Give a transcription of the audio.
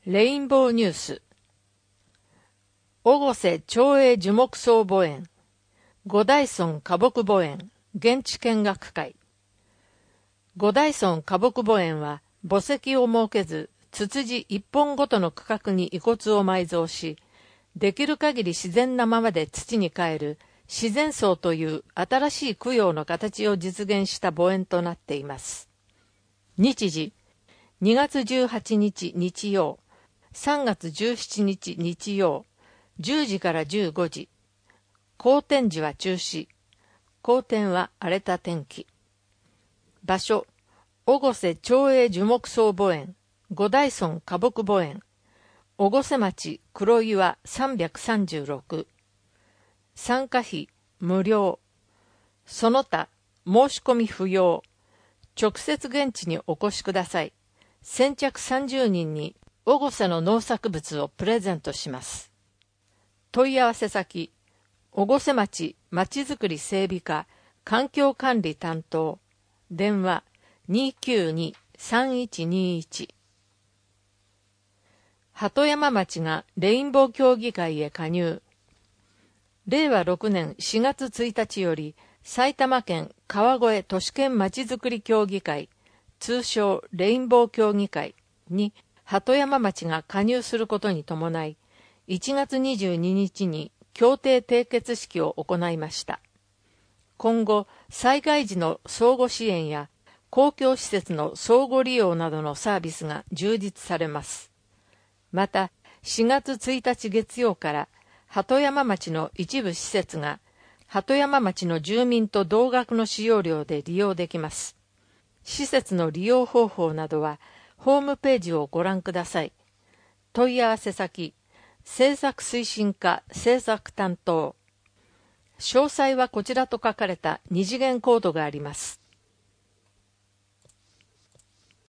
レインボーニュース。越生町営樹木葬墓園、五大村花木墓園現地見学会。五大村花木墓園は墓石を設けず、ツツジ一本ごとの区画に遺骨を埋蔵し、できる限り自然なままで土に還る自然葬という新しい供養の形を実現した墓園となっています。日時、2月18日日曜、3月17日日曜、10時から15時。好天時は中止。好天は荒れた天気。場所、越生町営樹木葬墓園、五大村花木墓園、越生町黒岩336。参加費無料。その他申し込み不要。直接現地にお越しください。先着30人に越生の農作物をプレゼントします。問い合わせ先、越生町まちづくり整備課環境管理担当、電話 292-3121。鳩山町がレインボー協議会へ加入。令和6年4月1日より埼玉県川越都市圏まちづくり協議会、通称レインボー協議会に鳩山町が加入することに伴い、1月22日に協定締結式を行いました。今後、災害時の相互支援や公共施設の相互利用などのサービスが充実されます。また、4月1日月曜から鳩山町の一部施設が鳩山町の住民と同額の使用料で利用できます。施設の利用方法などはホームページをご覧ください。問い合わせ先、政策推進課政策担当。詳細はこちらと書かれた二次元コードがあります。